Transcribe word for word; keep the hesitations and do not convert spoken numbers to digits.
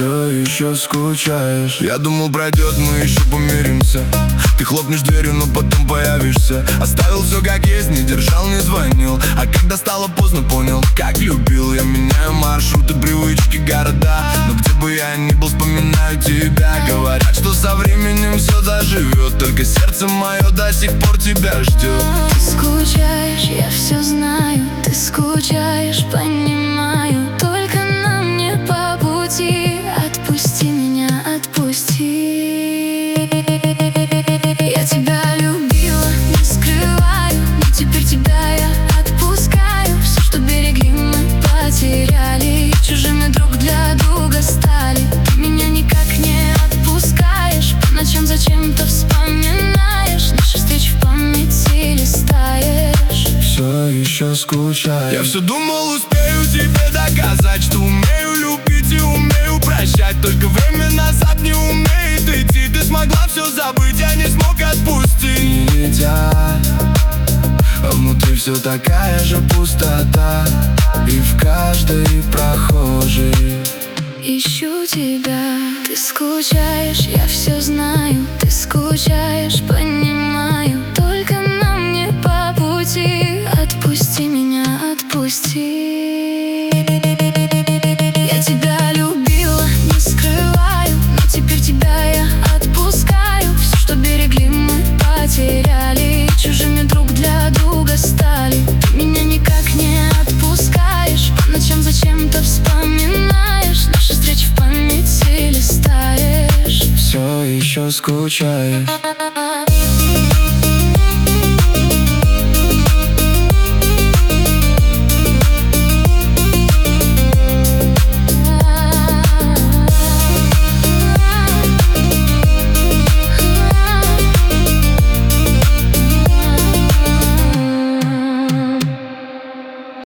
Все еще скучаешь. Я думал, пройдет, мы еще помиримся. Ты хлопнешь дверью, но потом появишься. Оставил все как есть, не держал, не звонил. А когда стало поздно, понял, как любил. Я меняю маршруты, привычки, города. Но где бы я ни был, вспоминаю тебя. Говорят, что со временем все заживет, только сердце мое до сих пор тебя ждет. Ты скучаешь, я все знаю. Ты скучаешь, понимаю. Только нам не по пути. Отпусти меня, отпусти. Я тебя любила, не скрываю. Но теперь тебя я отпускаю. Все, что берегли, мы потеряли. Чужими друг для друга стали. Ты меня никак не отпускаешь. По ночам зачем-то вспоминаешь. Наши встречи в памяти листаешь. Все еще скучаешь. Я все думал, успею тебе доказать, что умею любить и умею прощать. Только время назад не умеет идти. Ты смогла все забыть, я не смог отпустить. Нельзя, а внутри все такая же пустота. И в каждой прохожей ищу тебя. Ты скучаешь, я все знаю. Ты скучаешь, понимаю. Только нам не по пути. Отпусти меня, отпусти. Я тебя любила, не скрываю. Но теперь тебя я отпускаю. Все, что берегли, мы потеряли. Чужими друг для друга стали. Ты меня никак не отпускаешь. По ночам зачем-то вспоминаешь. Наши встречи в памяти листаешь. все еще скучаешь.